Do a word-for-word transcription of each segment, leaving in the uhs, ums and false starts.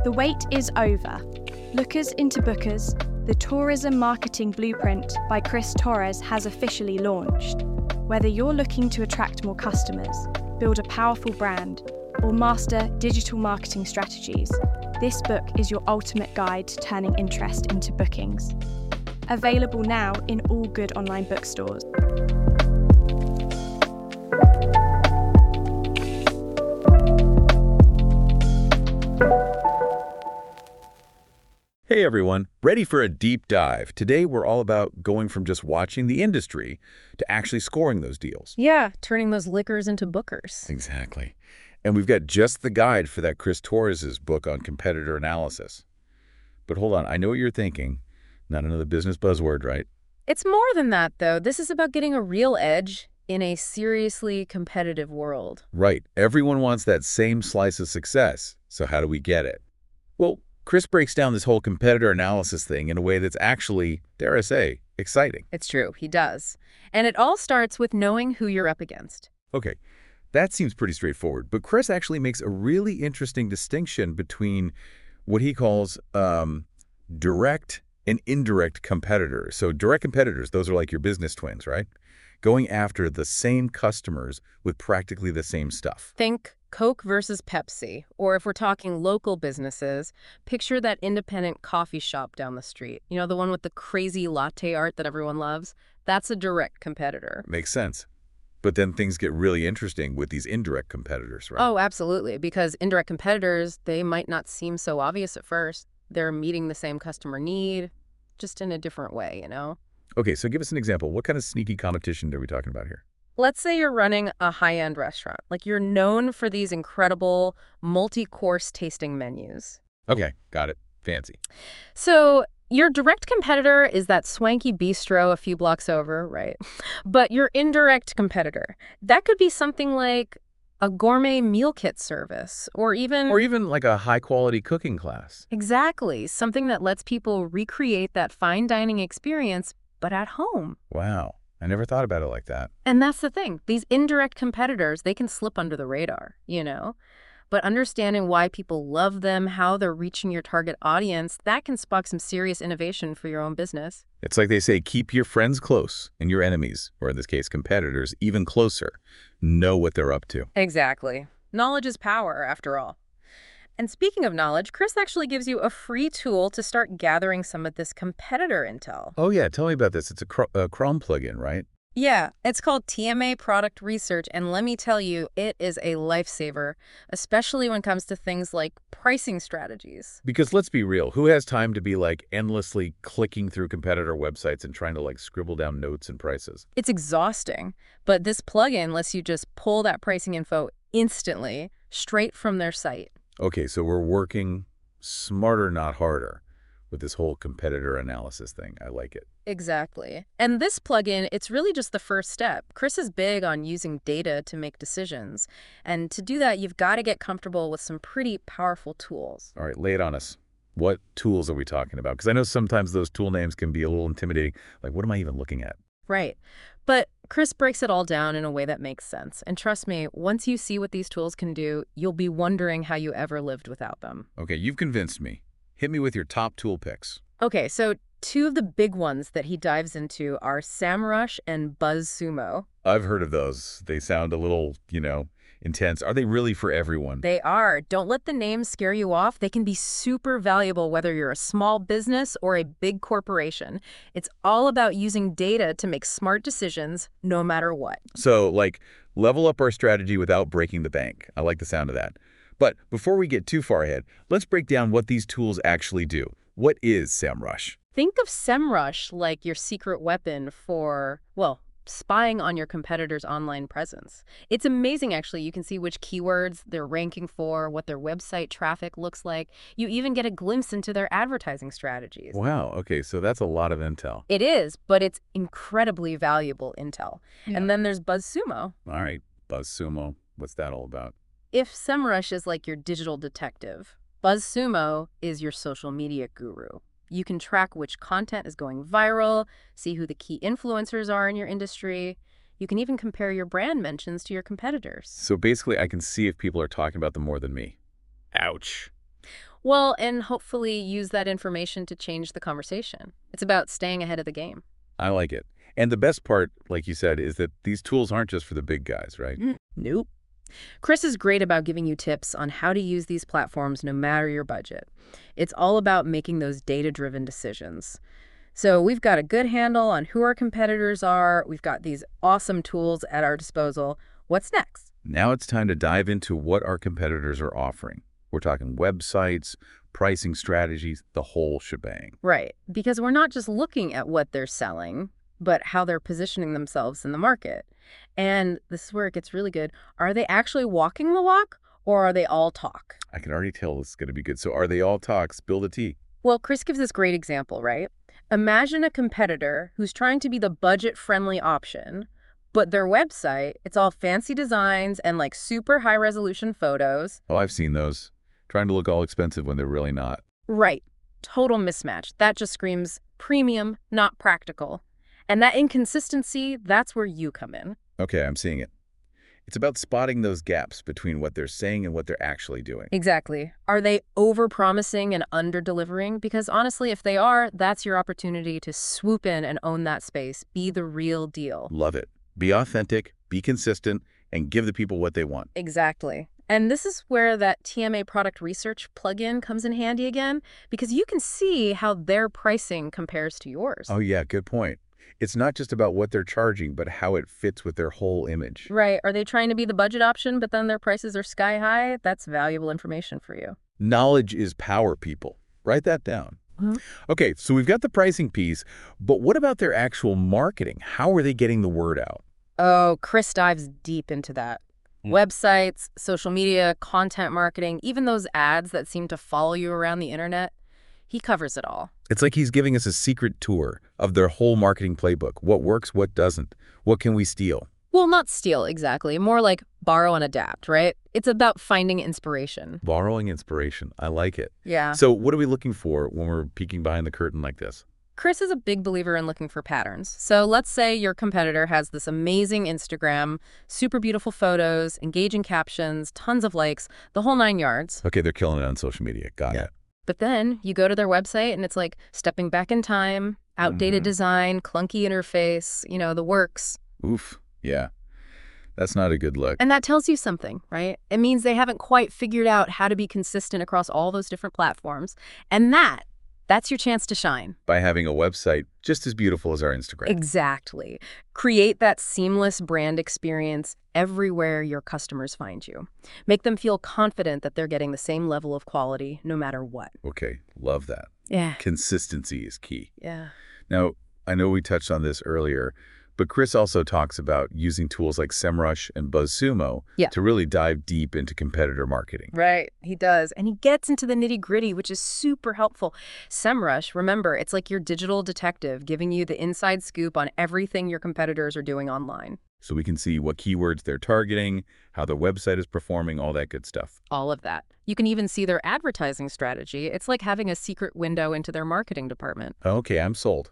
The wait is over. Lookers into Bookers, the tourism marketing blueprint by Chris Torres has officially launched. Whether you're looking to attract more customers, build a powerful brand, or master digital marketing strategies, this book is your ultimate guide to turning interest into bookings. Available now in all good online bookstores. Hey everyone, ready for a deep dive. Today we're all about going from just watching the industry to actually scoring those deals. Yeah, turning those liquors into bookers. Exactly. And we've got just the guide for that Chris Torres's book on competitor analysis. But hold on, I know what you're thinking. Not another business buzzword, right? It's more than that, though. This is about getting a real edge in a seriously competitive world. Right. Everyone wants that same slice of success. So how do we get it? Well, Chris breaks down this whole competitor analysis thing in a way that's actually, dare I say, exciting. It's true, he does. And it all starts with knowing who you're up against. Okay, that seems pretty straightforward, but Chris actually makes a really interesting distinction between what he calls um, direct and indirect competitors. So direct competitors, those are like your business twins, right? Going after the same customers with practically the same stuff. Think Coke versus Pepsi, or if we're talking local businesses, picture that independent coffee shop down the street. You know, the one with the crazy latte art that everyone loves? That's a direct competitor. Makes sense. But then things get really interesting with these indirect competitors, right? Oh, absolutely, because indirect competitors, they might not seem so obvious at first. They're meeting the same customer need, just in a different way, you know? Okay, so give us an example. What kind of sneaky competition are we talking about here? Let's say you're running a high-end restaurant. Like, you're known for these incredible multi-course tasting menus. Okay, got it. Fancy. So your direct competitor is that swanky bistro a few blocks over, right? But your indirect competitor, that could be something like a gourmet meal kit service, or even... Or even like a high-quality cooking class. Exactly. Something that lets people recreate that fine dining experience, but at home. Wow. I never thought about it like that. And that's the thing. These indirect competitors, they can slip under the radar, you know? But understanding why people love them, how they're reaching your target audience, that can spark some serious innovation for your own business. It's like they say, keep your friends close and your enemies, or in this case, competitors, even closer. Know what they're up to. Exactly. Knowledge is power, after all. And speaking of knowledge, Chris actually gives you a free tool to start gathering some of this competitor intel. Oh yeah, tell me about this. It's a, Chr a Chrome plugin, right? Yeah, it's called T M A Product Research, and let me tell you, it is a lifesaver, especially when it comes to things like pricing strategies. Because let's be real, who has time to be like endlessly clicking through competitor websites and trying to like scribble down notes and prices? It's exhausting, but this plugin lets you just pull that pricing info instantly, straight from their site. Okay, so we're working smarter, not harder, with this whole competitor analysis thing. I like it. Exactly. And this plugin, it's really just the first step. Chris is big on using data to make decisions. And to do that, you've got to get comfortable with some pretty powerful tools. All right, lay it on us. What tools are we talking about? Because I know sometimes those tool names can be a little intimidating. Like, what am I even looking at? Right. But Chris breaks it all down in a way that makes sense. And trust me, once you see what these tools can do, you'll be wondering how you ever lived without them. Okay, you've convinced me. Hit me with your top tool picks. Okay, so two of the big ones that he dives into are SEMrush and BuzzSumo. I've heard of those. They sound a little, you know, intense. Are they really for everyone? They are. Don't let the names scare you off. They can be super valuable whether you're a small business or a big corporation. It's all about using data to make smart decisions no matter what. So, like, level up our strategy without breaking the bank. I like the sound of that. But before we get too far ahead, let's break down what these tools actually do. What is SEMrush? Think of SEMrush like your secret weapon for, well, spying on your competitor's online presence. It's amazing, actually. You can see which keywords they're ranking for, what their website traffic looks like. You even get a glimpse into their advertising strategies. Wow. Okay, so that's a lot of intel. It is, but it's incredibly valuable intel. Yeah. And then there's BuzzSumo. All right, BuzzSumo. What's that all about? If SEMrush is like your digital detective, BuzzSumo is your social media guru. You can track which content is going viral, see who the key influencers are in your industry. You can even compare your brand mentions to your competitors. So basically, I can see if people are talking about them more than me. Ouch. Well, and hopefully use that information to change the conversation. It's about staying ahead of the game. I like it. And the best part, like you said, is that these tools aren't just for the big guys, right? Mm, nope. Chris is great about giving you tips on how to use these platforms no matter your budget. It's all about making those data-driven decisions. So we've got a good handle on who our competitors are. We've got these awesome tools at our disposal. What's next? Now it's time to dive into what our competitors are offering. We're talking websites, pricing strategies, the whole shebang. Right, because we're not just looking at what they're selling, but how they're positioning themselves in the market. And this is where it gets really good. Are they actually walking the walk, or are they all talk? I can already tell this is going to be good. So are they all talk? Spill the tea. Well, Chris gives this great example, right? Imagine a competitor who's trying to be the budget-friendly option, but their website, it's all fancy designs and like super high-resolution photos. Oh, I've seen those. Trying to look all expensive when they're really not. Right. Total mismatch. That just screams premium, not practical. And that inconsistency, that's where you come in. Okay, I'm seeing it. It's about spotting those gaps between what they're saying and what they're actually doing. Exactly. Are they over-promising and under-delivering? Because honestly, if they are, that's your opportunity to swoop in and own that space. Be the real deal. Love it. Be authentic, be consistent, and give the people what they want. Exactly. And this is where that T M A product research plugin comes in handy again, because you can see how their pricing compares to yours. Oh, yeah, good point. It's not just about what they're charging, but how it fits with their whole image. Right. Are they trying to be the budget option, but then their prices are sky high? That's valuable information for you. Knowledge is power, people. Write that down. Mm-hmm. Okay, so we've got the pricing piece, but what about their actual marketing? How are they getting the word out? Oh, Chris dives deep into that. Mm. Websites, social media, content marketing, even those ads that seem to follow you around the internet. He covers it all. It's like he's giving us a secret tour of their whole marketing playbook. What works, what doesn't? What can we steal? Well, not steal exactly. More like borrow and adapt, right? It's about finding inspiration. Borrowing inspiration. I like it. Yeah. So what are we looking for when we're peeking behind the curtain like this? Chris is a big believer in looking for patterns. So let's say your competitor has this amazing Instagram, super beautiful photos, engaging captions, tons of likes, the whole nine yards. Okay, they're killing it on social media. Got Yeah. it. But then you go to their website and it's like stepping back in time, outdated Mm-hmm. design, clunky interface, you know, the works. Oof. Yeah. That's not a good look. And that tells you something, right? It means they haven't quite figured out how to be consistent across all those different platforms. And that, that's your chance to shine. By having a website just as beautiful as our Instagram. Exactly. Create that seamless brand experience everywhere your customers find you. Make them feel confident that they're getting the same level of quality no matter what. Okay, love that. Yeah. Consistency is key. Yeah. Now, I know we touched on this earlier, but Chris also talks about using tools like SEMrush and BuzzSumo Yeah. to really dive deep into competitor marketing. Right, he does. And he gets into the nitty-gritty, which is super helpful. SEMrush, remember, it's like your digital detective giving you the inside scoop on everything your competitors are doing online. So we can see what keywords they're targeting, how their website is performing, all that good stuff. All of that. You can even see their advertising strategy. It's like having a secret window into their marketing department. Okay, I'm sold.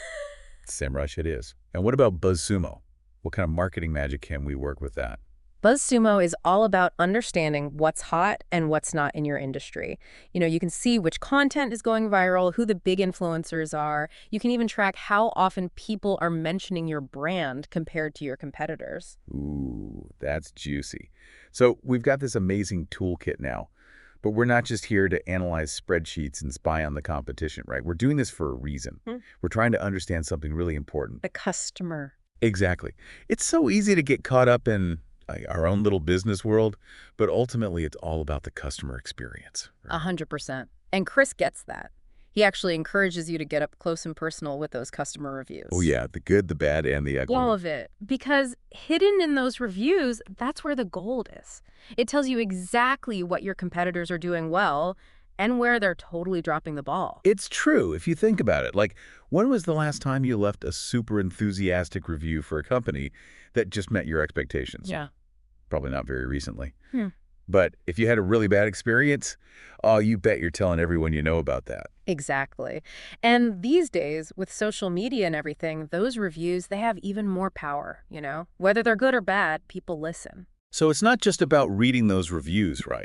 SEMrush it is. And what about BuzzSumo? What kind of marketing magic can we work with that? BuzzSumo is all about understanding what's hot and what's not in your industry. You know, you can see which content is going viral, who the big influencers are. You can even track how often people are mentioning your brand compared to your competitors. Ooh, that's juicy. So we've got this amazing toolkit now, but we're not just here to analyze spreadsheets and spy on the competition, right? We're doing this for a reason. Hmm. We're trying to understand something really important. The customer. Exactly. It's so easy to get caught up in like, our own little business world, but ultimately it's all about the customer experience. A Right? hundred percent. And Chris gets that. He actually encourages you to get up close and personal with those customer reviews. Oh, yeah, the good, the bad, and the ugly. All of it. Because hidden in those reviews, that's where the gold is. It tells you exactly what your competitors are doing well and where they're totally dropping the ball. It's true if you think about it. Like, when was the last time you left a super enthusiastic review for a company that just met your expectations? Yeah. Probably not very recently. Hmm. But if you had a really bad experience, oh, you bet you're telling everyone you know about that. Exactly. And these days, with social media and everything, those reviews, they have even more power, you know? Whether they're good or bad, people listen. So it's not just about reading those reviews, right?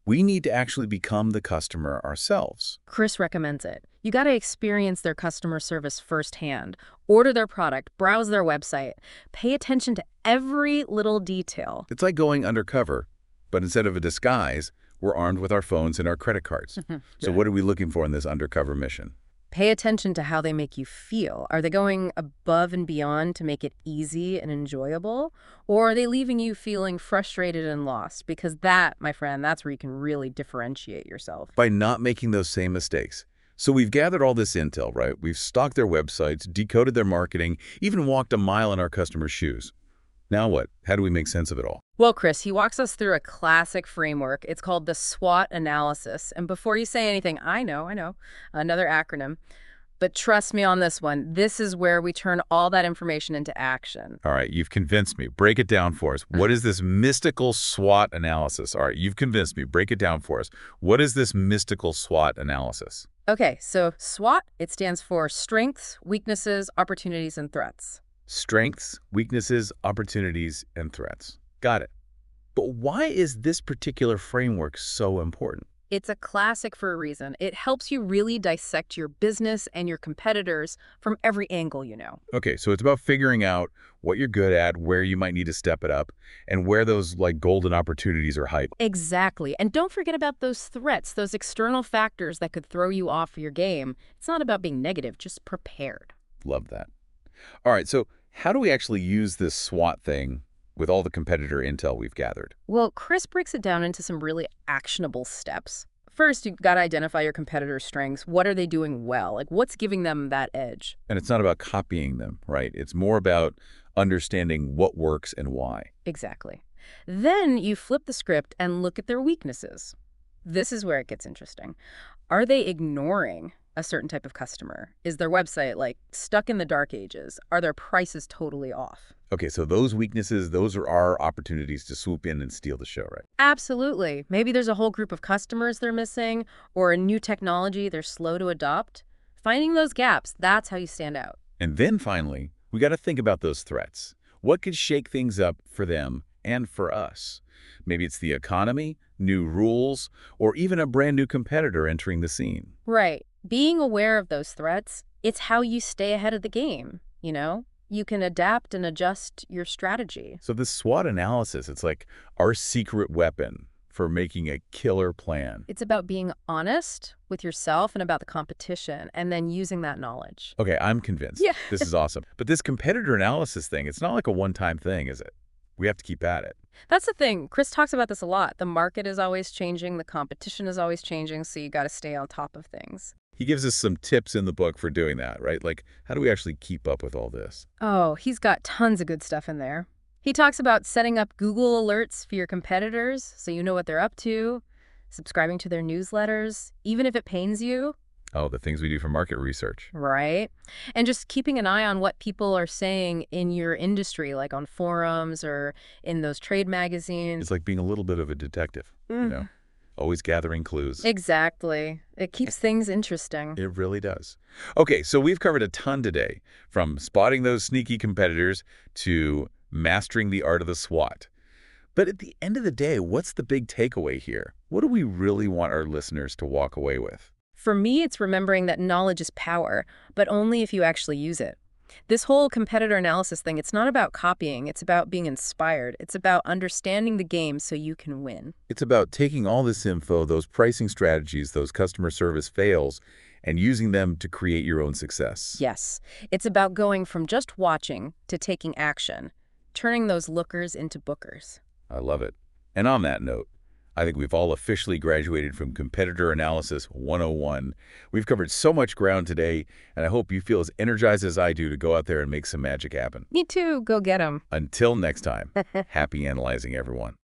We need to actually become the customer ourselves. Chris recommends it. You got to experience their customer service firsthand, order their product, browse their website, pay attention to every little detail. It's like going undercover, but instead of a disguise, we're armed with our phones and our credit cards. So what are we looking for in this undercover mission? Pay attention to how they make you feel. Are they going above and beyond to make it easy and enjoyable? Or are they leaving you feeling frustrated and lost? Because that, my friend, that's where you can really differentiate yourself. By not making those same mistakes. So we've gathered all this intel, right? We've stalked their websites, decoded their marketing, even walked a mile in our customers' shoes. Now what? How do we make sense of it all? Well, Chris, he walks us through a classic framework. It's called the SWOT analysis. And before you say anything, I know, I know, another acronym. But trust me on this one. This is where we turn all that information into action. All right, you've convinced me. Break it down for us. What is this mystical SWOT analysis? All right, you've convinced me. Break it down for us. What is this mystical SWOT analysis? Okay, so SWOT, it stands for strengths, weaknesses, opportunities, and threats. Strengths, weaknesses, opportunities, and threats. Got it. But why is this particular framework so important? It's a classic for a reason. It helps you really dissect your business and your competitors from every angle, you know. Okay, so it's about figuring out what you're good at, where you might need to step it up, and where those like golden opportunities are hiding. Exactly. And don't forget about those threats, those external factors that could throw you off your game. It's not about being negative, just prepared. Love that. All right, so how do we actually use this SWOT thing with all the competitor intel we've gathered? Well, Chris breaks it down into some really actionable steps. First, you've got to identify your competitors' strengths. What are they doing well? Like, what's giving them that edge? And it's not about copying them, right? It's more about understanding what works and why. Exactly. Then you flip the script and look at their weaknesses. This is where it gets interesting. Are they ignoring a certain type of customer? Is their website, like, stuck in the dark ages? Are their prices totally off? Okay, so those weaknesses, those are our opportunities to swoop in and steal the show, right? Absolutely. Maybe there's a whole group of customers they're missing, or a new technology they're slow to adopt. Finding those gaps, that's how you stand out. And then finally, we got to think about those threats. What could shake things up for them and for us? Maybe it's the economy, new rules, or even a brand new competitor entering the scene. Right. Being aware of those threats, it's how you stay ahead of the game, you know? You can adapt and adjust your strategy. So this SWOT analysis, it's like our secret weapon for making a killer plan. It's about being honest with yourself and about the competition, and then using that knowledge. Okay, I'm convinced. Yeah. This is awesome. But this competitor analysis thing, it's not like a one-time thing, is it? We have to keep at it. That's the thing. Chris talks about this a lot. The market is always changing. The competition is always changing, so you got to stay on top of things. He gives us some tips in the book for doing that, right? Like, how do we actually keep up with all this? Oh, he's got tons of good stuff in there. He talks about setting up Google alerts for your competitors so you know what they're up to, subscribing to their newsletters, even if it pains you. Oh, the things we do for market research. Right. And just keeping an eye on what people are saying in your industry, like on forums or in those trade magazines. It's like being a little bit of a detective, Mm. you know? Always gathering clues. Exactly. It keeps things interesting. It really does. Okay, so we've covered a ton today, from spotting those sneaky competitors to mastering the art of the SWOT. But at the end of the day, what's the big takeaway here? What do we really want our listeners to walk away with? For me, it's remembering that knowledge is power, but only if you actually use it. This whole competitor analysis thing, it's not about copying. It's about being inspired. It's about understanding the game so you can win. It's about taking all this info, those pricing strategies, those customer service fails, and using them to create your own success. Yes. It's about going from just watching to taking action, turning those lookers into bookers. I love it. And on that note, I think we've all officially graduated from Competitor Analysis one oh one. We've covered so much ground today, and I hope you feel as energized as I do to go out there and make some magic happen. Me too. Go get 'em. Until next time, happy analyzing, everyone.